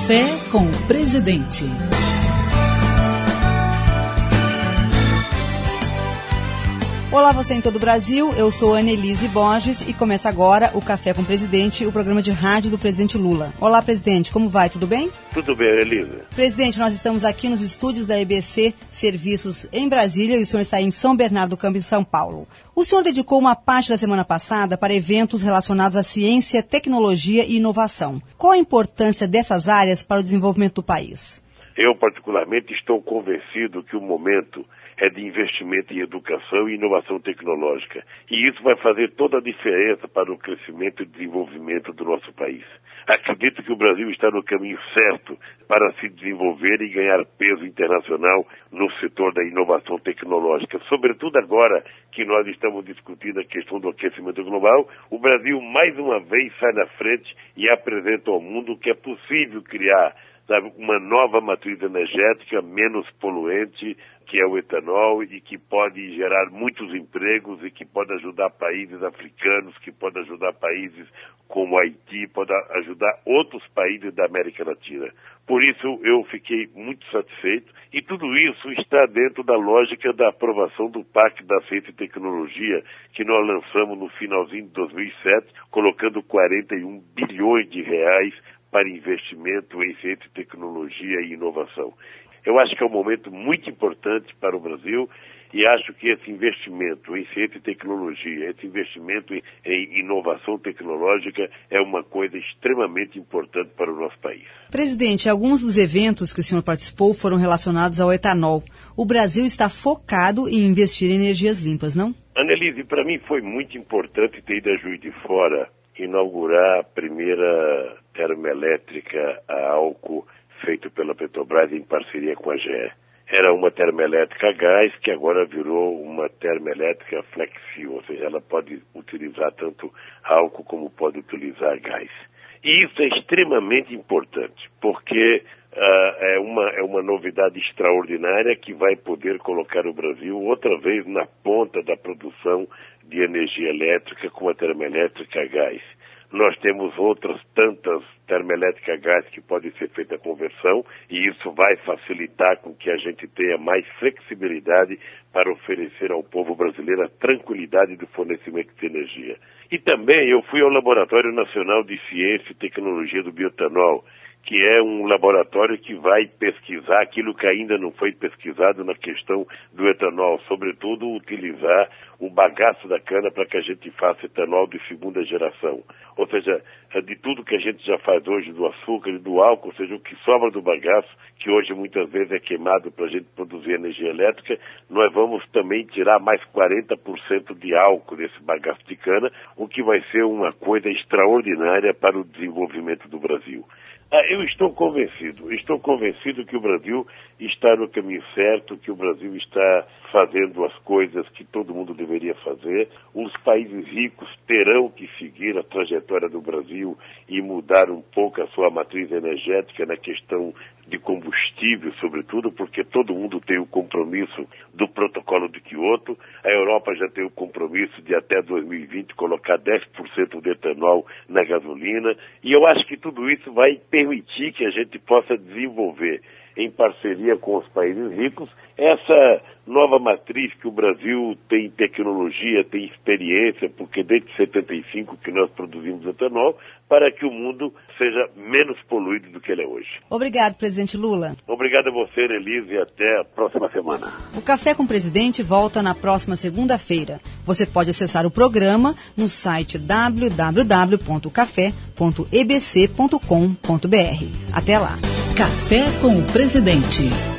Café com o Presidente. Olá, você em todo o Brasil, eu sou Annelise Borges e começa agora o Café com o Presidente, o programa de rádio do presidente Lula. Olá, presidente, como vai? Tudo bem? Tudo bem, Annelise. Presidente, nós estamos aqui nos estúdios da EBC Serviços em Brasília e o senhor está em São Bernardo do Campo, em São Paulo. O senhor dedicou uma parte da semana passada para eventos relacionados à ciência, tecnologia e inovação. Qual a importância dessas áreas para o desenvolvimento do país? Eu, particularmente, estou convencido que o momento é de investimento em educação e inovação tecnológica. E isso vai fazer toda a diferença para o crescimento e desenvolvimento do nosso país. Acredito que o Brasil está no caminho certo para se desenvolver e ganhar peso internacional no setor da inovação tecnológica. Sobretudo agora que nós estamos discutindo a questão do aquecimento global, o Brasil mais uma vez sai na frente e apresenta ao mundo que é possível criar uma nova matriz energética menos poluente, que é o etanol, e que pode gerar muitos empregos e que pode ajudar países africanos, que pode ajudar países como Haiti, pode ajudar outros países da América Latina. Por isso eu fiquei muito satisfeito e tudo isso está dentro da lógica da aprovação do Pacto da Ciência e Tecnologia que nós lançamos no finalzinho de 2007, colocando 41 bilhões de reais para investimento em ciência, tecnologia e inovação. Eu acho que é um momento muito importante para o Brasil e acho que esse investimento em ciência e tecnologia, esse investimento em inovação tecnológica é uma coisa extremamente importante para o nosso país. Presidente, alguns dos eventos que o senhor participou foram relacionados ao etanol. O Brasil está focado em investir em energias limpas, não? Annelise, para mim foi muito importante ter ido a Juiz de Fora inaugurar a primeira termoelétrica a álcool feito pela Petrobras em parceria com a GE. Era uma termoelétrica a gás que agora virou uma termoelétrica flexível, ou seja, ela pode utilizar tanto álcool como pode utilizar gás. E isso é extremamente importante, porque é uma novidade extraordinária que vai poder colocar o Brasil outra vez na ponta da produção de energia elétrica com a termoelétrica a gás. Nós temos outras tantas termoelétricas a gás que podem ser feita a conversão e isso vai facilitar com que a gente tenha mais flexibilidade para oferecer ao povo brasileiro a tranquilidade do fornecimento de energia. E também eu fui ao Laboratório Nacional de Ciência e Tecnologia do Bioetanol, que é um laboratório que vai pesquisar aquilo que ainda não foi pesquisado na questão do etanol, sobretudo utilizar o bagaço da cana para que a gente faça etanol de segunda geração. Ou seja, de tudo que a gente já faz hoje, do açúcar e do álcool, ou seja, o que sobra do bagaço, que hoje muitas vezes é queimado para a gente produzir energia elétrica, nós vamos também tirar mais 40% de álcool desse bagaço de cana, o que vai ser uma coisa extraordinária para o desenvolvimento do Brasil. Eu estou convencido que o Brasil está no caminho certo, que o Brasil está fazendo as coisas que todo mundo deveria fazer. Os países ricos terão que seguir a trajetória do Brasil e mudar um pouco a sua matriz energética na questão de combustível, sobretudo, porque todo mundo tem o compromisso do protocolo de Kyoto. A Europa já tem o compromisso de até 2020 colocar 10% de etanol na gasolina. E eu acho que tudo isso vai permitir que a gente possa desenvolver, em parceria com os países ricos, essa nova matriz que o Brasil tem tecnologia, tem experiência, porque desde 75 que nós produzimos etanol, para que o mundo seja menos poluído do que ele é hoje. Obrigado, presidente Lula. Obrigado a você, Elise, e até a próxima semana. O Café com o Presidente volta na próxima segunda-feira. Você pode acessar o programa no site www.café.ebc.com.br. Até lá. Café com o Presidente.